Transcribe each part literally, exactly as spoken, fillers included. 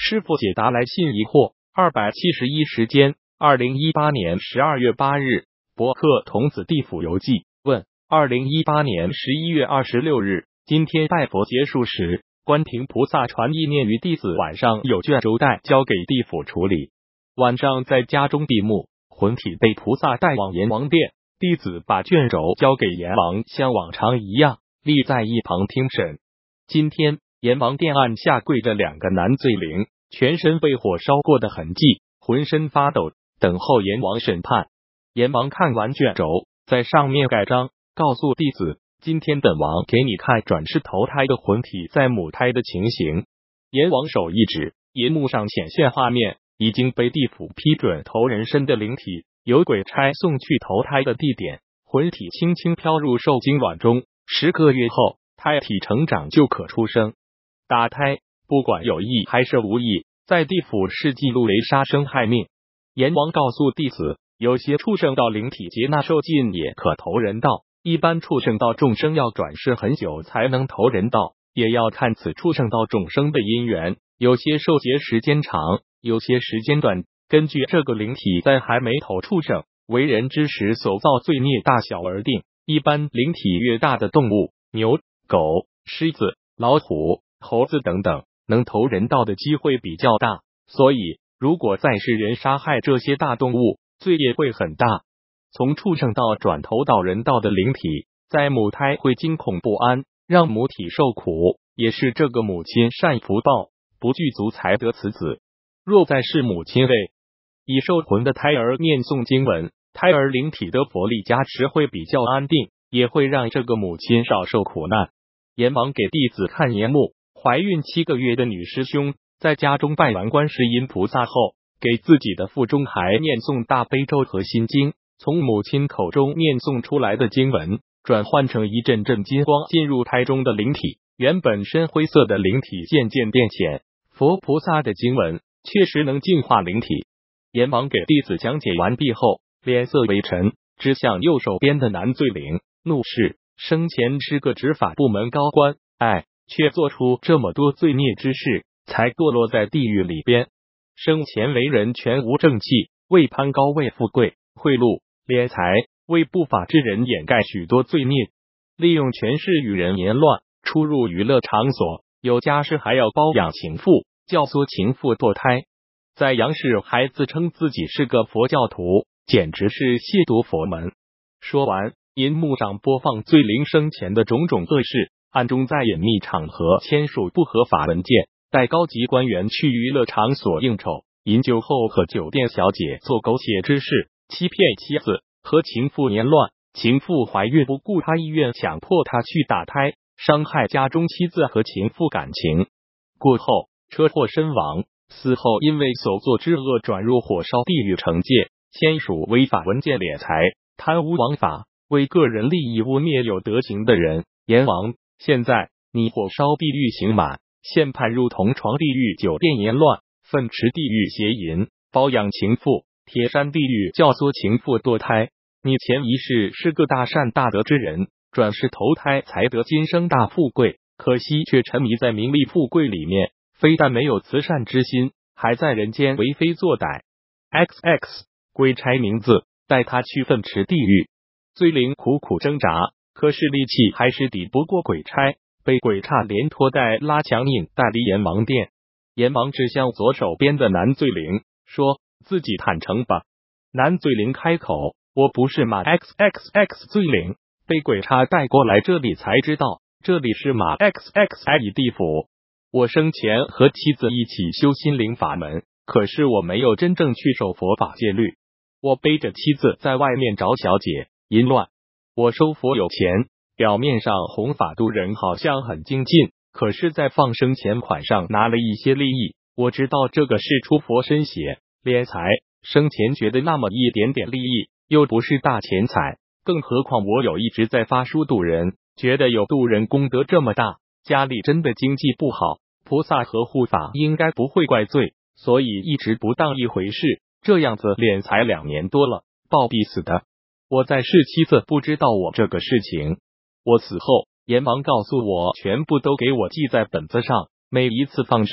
师傅解答来信疑惑。二百七十一时间，二零一八年十二月八日，博客童子地府游记问：二零一八年十一月二十六日，今天拜佛结束时，观平菩萨传意念于弟子，晚上有卷轴带交给地府处理。晚上在家中闭目，魂体被菩萨带往阎王殿，弟子把卷轴交给阎王，像往常一样立在一旁听审。今天阎王殿案下跪着两个男罪灵，全身被火烧过的痕迹，浑身发抖，等候阎王审判。阎王看完卷轴，在上面盖章，告诉弟子：今天本王给你看转世投胎的魂体在母胎的情形。阎王手一指，银幕上显现画面，已经被地府批准投人身的灵体，由鬼差送去投胎的地点，魂体轻轻飘入受精卵中，十个月后胎体成长就可出生。打胎不管有意还是无意，在地府是记录为杀生害命。阎王告诉弟子，有些畜生道灵体劫纳受尽也可投人道，一般畜生道众生要转世很久才能投人道，也要看此畜生道众生的因缘，有些受劫时间长，有些时间短，根据这个灵体在还没投畜生为人之时所造罪孽大小而定。一般灵体越大的动物，牛、狗、狮子、老虎、猴子等等，能投人道的机会比较大，所以如果在世人杀害这些大动物，罪业会很大。从畜生道转投到人道的灵体，在母胎会惊恐不安，让母体受苦，也是这个母亲善福报不具足才得此子。若在世母亲为已受魂的胎儿念诵经文，胎儿灵体的佛力加持会比较安定，也会让这个母亲少受苦难。阎王给弟子看阎幕，怀孕七个月的女师兄在家中拜完观世音菩萨后，给自己的腹中孩念诵大悲咒和心经，从母亲口中念诵出来的经文转换成一阵阵金光进入胎中的灵体，原本深灰色的灵体渐渐变浅。佛菩萨的经文确实能净化灵体。阎王给弟子讲解完毕后，脸色微沉，指向右手边的男罪灵，怒视：生前是个执法部门高官，哎，却做出这么多罪孽之事，才堕落在地狱里边。生前为人全无正气，为攀高为富贵，贿赂敛财，为不法之人掩盖许多罪孽，利用权势与人言乱，出入娱乐场所，有家室还要包养情妇，教唆情妇堕胎，在杨氏还自称自己是个佛教徒，简直是亵渎佛门。说完，银幕上播放罪灵生前的种种恶事，暗中在隐秘场合签署不合法文件，带高级官员去娱乐场所应酬，饮酒后和酒店小姐做苟且之事，欺骗妻子，和情妇言乱，情妇怀孕不顾他意愿，强迫他去打胎，伤害家中妻子和情妇感情。过后车祸身亡，死后因为所作之恶转入火烧地狱惩戒，签署违法文件敛财、贪污枉法，为个人利益污蔑有德行的人。阎王，现在你火烧地狱刑满，现判入同床地狱酒店言乱，粪池地狱邪淫，包养情妇，铁山地狱教唆情妇堕胎。你前一世是个大善大德之人，转世投胎才得今生大富贵，可惜却沉迷在名利富贵里面，非但没有慈善之心，还在人间为非作歹。 X X 鬼差名字带他去粪池地狱。罪灵苦苦挣扎，可是力气还是抵不过鬼差，被鬼差连拖带拉强引带离阎王殿。阎王指向左手边的男罪灵，说：自己坦诚吧。男罪灵开口：我不是马 X X X 罪灵，被鬼差带过来这里才知道，这里是马 X X I 地府。我生前和妻子一起修心灵法门，可是我没有真正去守佛法戒律，我背着妻子在外面找小姐淫乱。我收佛有钱，表面上弘法度人好像很精进，可是在放生钱款上拿了一些利益。我知道这个是出佛身血敛财，生前觉得那么一点点利益又不是大钱财，更何况我有一直在发书度人，觉得有度人功德这么大，家里真的经济不好，菩萨和护法应该不会怪罪，所以一直不当一回事。这样子敛财两年多了，暴毙死的。我在世妻子不知道我这个事情，我死后阎王告诉我全部都给我记在本子上，每一次放生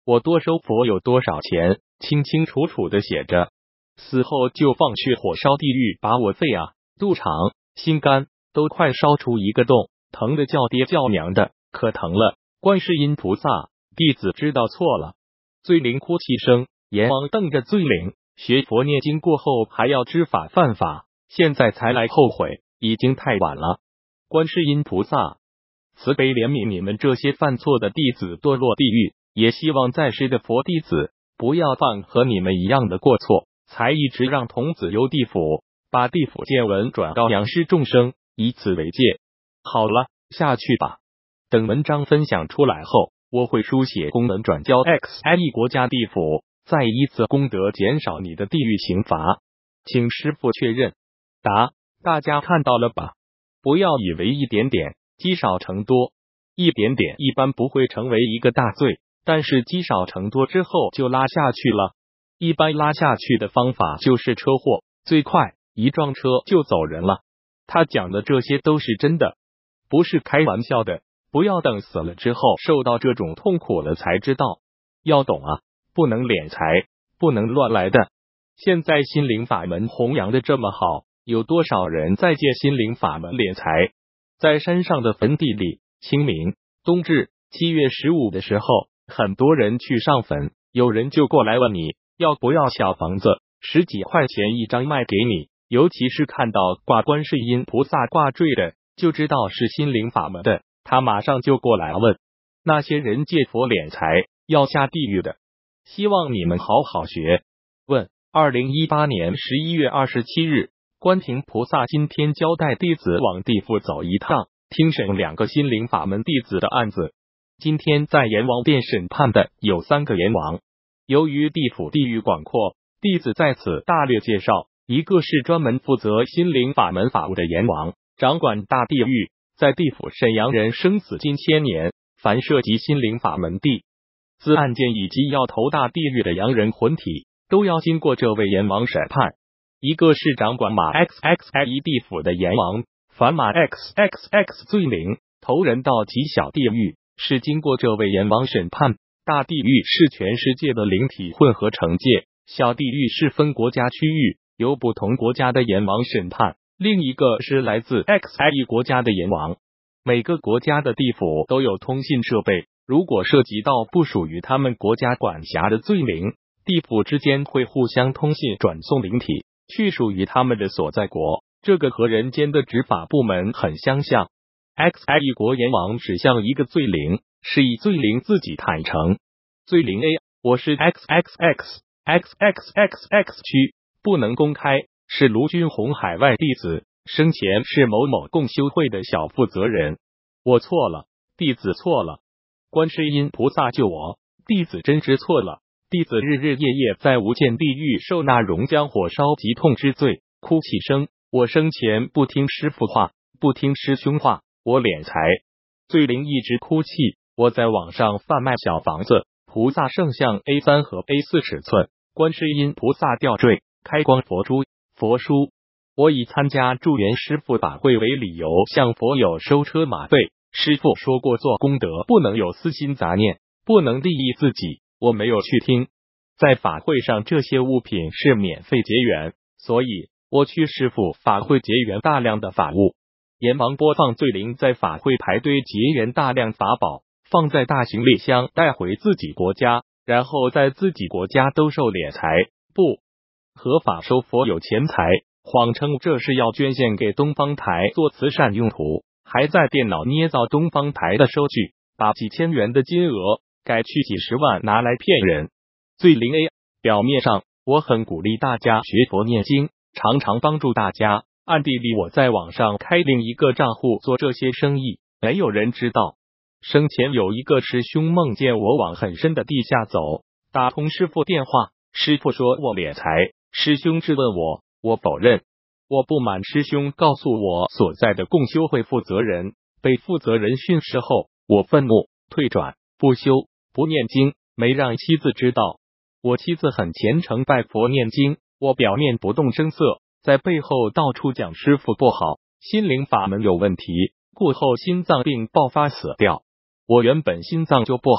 我多收佛有多少钱，清清楚楚的写着。死后就放去火烧地狱，把我肺啊、肚肠、心肝都快烧出一个洞，疼的叫爹叫娘的，可疼了。观世音菩萨，弟子知道错了。罪灵哭泣声，阎王瞪着罪灵，学佛念经过后还要知法犯法，现在才来后悔，已经太晚了。观世音菩萨，慈悲怜悯你们这些犯错的弟子堕落地狱，也希望在世的佛弟子不要犯和你们一样的过错，才一直让童子游地府，把地府见闻转告阳世众生，以此为戒。好了，下去吧。等文章分享出来后，我会书写公文转交 X I E 国家地府，再依次功德减少你的地狱刑罚。请师父确认。答：大家看到了吧？不要以为一点点积少成多，一点点一般不会成为一个大罪，但是积少成多之后就拉下去了。一般拉下去的方法就是车祸，最快一撞车就走人了。他讲的这些都是真的，不是开玩笑的。不要等死了之后受到这种痛苦了才知道，要懂啊，不能敛财，不能乱来的。现在心灵法门弘扬的这么好，有多少人在借心灵法门敛财？在山上的坟地里，清明、冬至、七月十五的时候，很多人去上坟，有人就过来问你要不要小房子，十几块钱一张卖给你。尤其是看到挂观世音菩萨挂坠的，就知道是心灵法门的，他马上就过来问。那些人借佛敛财要下地狱的，希望你们好好学。问：二零一八年十一月二十七日，观平菩萨今天交代弟子往地府走一趟，听审两个心灵法门弟子的案子。今天在阎王殿审判的有三个阎王。由于地府地域广阔，弟子在此大略介绍。一个是专门负责心灵法门法务的阎王，掌管大地狱，在地府审阳人生死近千年，凡涉及心灵法门地自案件以及要投大地狱的阳人魂体，都要经过这位阎王审判。一个是掌管马 X X I E 地府的阎王，凡马 X X X 罪灵投人到极小地狱，是经过这位阎王审判。大地狱是全世界的灵体混合惩戒，小地狱是分国家区域，由不同国家的阎王审判。另一个是来自 X I E 国家的阎王。每个国家的地府都有通信设备，如果涉及到不属于他们国家管辖的罪灵，地府之间会互相通信，转送灵体去属于他们的所在国。这个和人间的执法部门很相像。X I E 国阎王指向一个罪灵，是以罪灵自己坦诚。罪灵 A， 我是 X X X X X X X 区，不能公开，是卢军宏海外弟子，生前是某某共修会的小负责人。我错了，弟子错了，观世音菩萨救我，弟子真知错了。弟子日日夜夜在无间地狱受那熔浆火烧极痛之罪，哭泣声。我生前不听师父话，不听师兄话，我敛财，罪灵一直哭泣。我在网上贩卖小房子，菩萨圣像 A 三 和 A 四 尺寸，观世音菩萨吊坠，开光佛珠、佛书。我以参加助缘师父法会为理由向佛友收车马费。师父说过做功德不能有私心杂念，不能利益自己，我没有去听。在法会上这些物品是免费结缘，所以我去师父法会结缘大量的法物。阎王播放罪灵在法会排队结缘大量法宝，放在大行李箱带回自己国家，然后在自己国家兜售敛财，不合法收佛有钱财，谎称这是要捐献给东方台做慈善用途，还在电脑捏造东方台的收据，把几千元的金额改去几十万拿来骗人。罪灵 A， 表面上我很鼓励大家学佛念经，常常帮助大家，暗地里我在网上开另一个账户做这些生意，没有人知道。生前有一个师兄梦见我往很深的地下走，打通师父电话，师父说我敛财，师兄质问我，我否认。我不满师兄告诉我所在的共修会负责人，被负责人训斥后，我愤怒，退转，不修，不念经，没让妻子知道。我妻子很虔诚拜佛念经，我表面不动声色，在背后到处讲师父不好，心灵法门有问题，故后心脏病爆发死掉。我原本心脏就不好，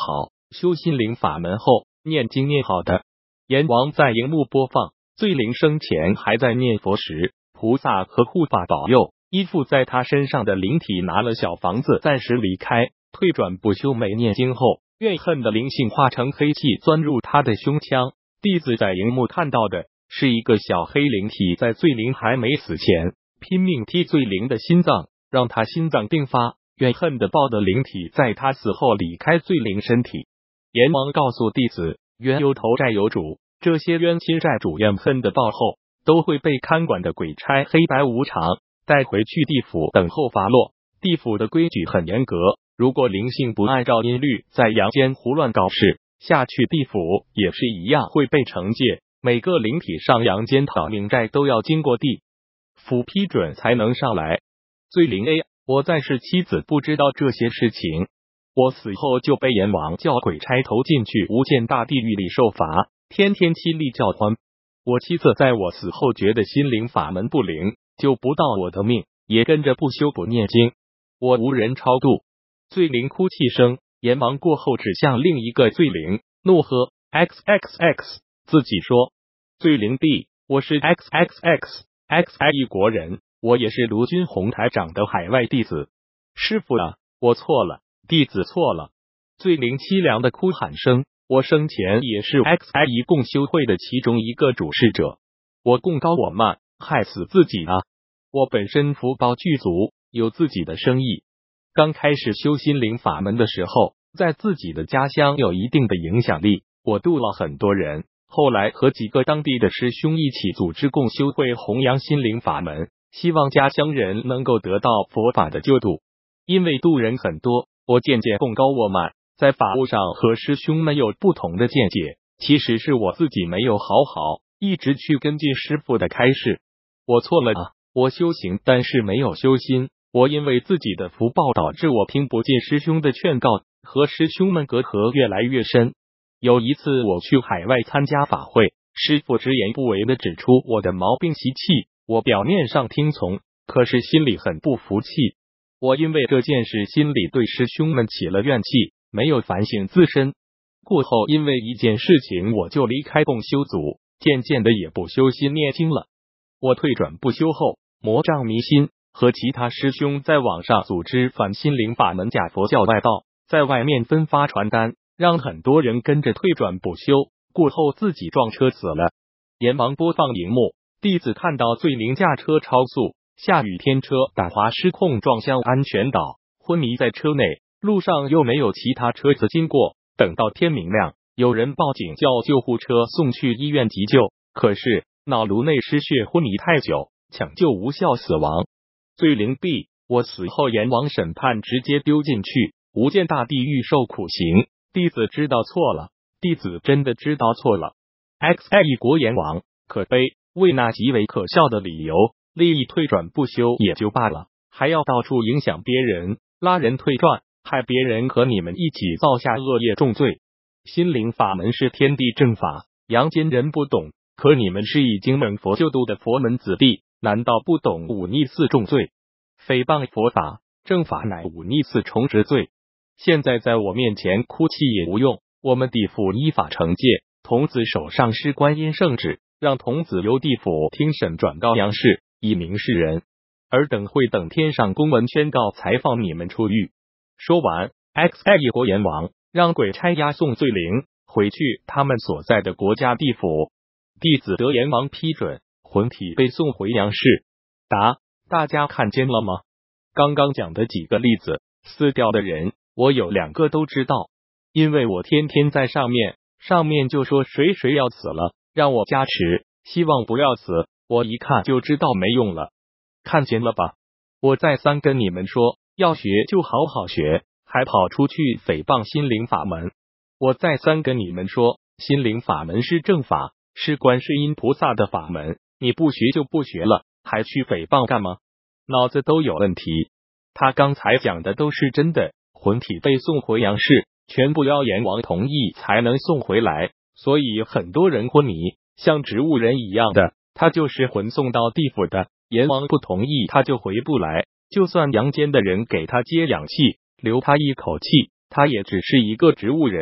修心灵法门后，念经念好的。阎王在荧幕播放，罪灵生前还在念佛时，菩萨和护法保佑，依附在他身上的灵体拿了小房子暂时离开，退转不休没念经后，怨恨的灵性化成黑气钻入他的胸腔。弟子在荧幕看到的是一个小黑灵体在罪灵还没死前拼命踢罪灵的心脏，让他心脏病发。怨恨的报的灵体在他死后离开罪灵身体。阎王告诉弟子，冤有头债有主，这些冤亲债主怨恨的报后，都会被看管的鬼差黑白无常带回去地府等候发落。地府的规矩很严格，如果灵性不按照音律在阳间胡乱搞事，下去地府也是一样会被惩戒。每个灵体上阳间讨冥债都要经过地府批准才能上来。罪灵 A， 我在世妻子不知道这些事情，我死后就被阎王叫鬼差投进去无间大地狱里受罚，天天凄厉叫唤。我妻子在我死后觉得心灵法门不灵，就不到我的命，也跟着不修不念经，我无人超度。罪灵哭泣声，阎王过后指向另一个罪灵，怒喝 X X X， 自己说罪灵 B， 我是 X X X X I 一国人，我也是卢军宏台长的海外弟子。师父啊，我错了，弟子错了。罪灵凄凉的哭喊声，我生前也是 X I 一共修会的其中一个主事者，我功高我慢，害死自己啊！我本身福报具足，有自己的生意。刚开始修心灵法门的时候，在自己的家乡有一定的影响力，我度了很多人。后来和几个当地的师兄一起组织共修会，弘扬心灵法门，希望家乡人能够得到佛法的救度。因为度人很多，我渐渐功高我慢，在法务上和师兄们有不同的见解。其实是我自己没有好好一直去跟进师父的开示，我错了啊！我修行但是没有修心，我因为自己的福报导致我听不进师兄的劝告，和师兄们隔阂越来越深。有一次我去海外参加法会，师父直言不讳的指出我的毛病习气，我表面上听从，可是心里很不服气。我因为这件事心里对师兄们起了怨气，没有反省自身。过后因为一件事情我就离开共修组，渐渐的也不修心念经了。我退转不修后，魔障迷心，和其他师兄在网上组织反心灵法门假佛教外道，在外面分发传单，让很多人跟着退转不修，过后自己撞车死了。阎王播放荧幕，弟子看到罪灵驾车超速，下雨天车打滑失控撞向安全岛，昏迷在车内，路上又没有其他车子经过。等到天明亮，有人报警叫救护车送去医院急救，可是脑颅内失血昏迷太久，抢救无效死亡。罪灵 B， 我死后阎王审判直接丢进去无间大地狱受苦刑。弟子知道错了，弟子真的知道错了。X I 一国阎王可悲，为那极为可笑的理由利益退转不修也就罢了，还要到处影响别人，拉人退转，害别人和你们一起造下恶业重罪。心灵法门是天地正法，阳间人不懂，可你们是已经蒙佛救度的佛门子弟，难道不懂忤逆四重罪？诽谤佛法正法乃忤逆四重之罪。现在在我面前哭泣也无用，我们地府依法惩戒。童子手上施观音圣旨，让童子由地府听审转告阳世，以明示人。尔等会等天上公文宣告，才放你们出狱。说完 ，X I 一国阎王让鬼差押送罪灵回去他们所在的国家地府。弟子得阎王批准，魂体被送回阳世。答：大家看见了吗？刚刚讲的几个例子，死掉的人我有两个都知道，因为我天天在上面，上面就说谁谁要死了，让我加持，希望不要死，我一看就知道没用了。看见了吧？我再三跟你们说，要学就好好学，还跑出去诽谤心灵法门。我再三跟你们说，心灵法门是正法，是观世音菩萨的法门，你不学就不学了，还去诽谤干嘛？脑子都有问题。他刚才讲的都是真的，魂体被送回阳世，全部要阎王同意才能送回来，所以很多人昏迷，像植物人一样的，他就是魂送到地府的，阎王不同意他就回不来，就算阳间的人给他接氧气，留他一口气，他也只是一个植物人，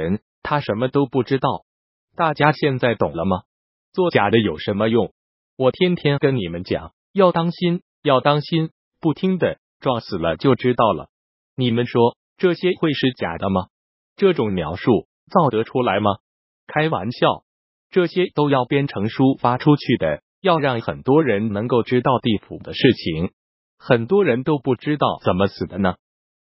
他什么都不知道。大家现在懂了吗？做假的有什么用？我天天跟你们讲，要当心，要当心，不听的撞死了就知道了。你们说这些会是假的吗？这种描述造得出来吗？开玩笑，这些都要编成书发出去的，要让很多人能够知道地府的事情。很多人都不知道怎么死的呢。